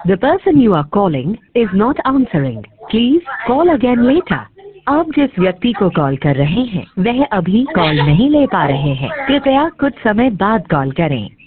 The person you are calling is not answering. Please call again later. आप जिस व्यक्ति को कॉल कर रहे हैं वह अभी कॉल नहीं ले पा रहे हैं। कृपया कुछ समय बाद कॉल करें।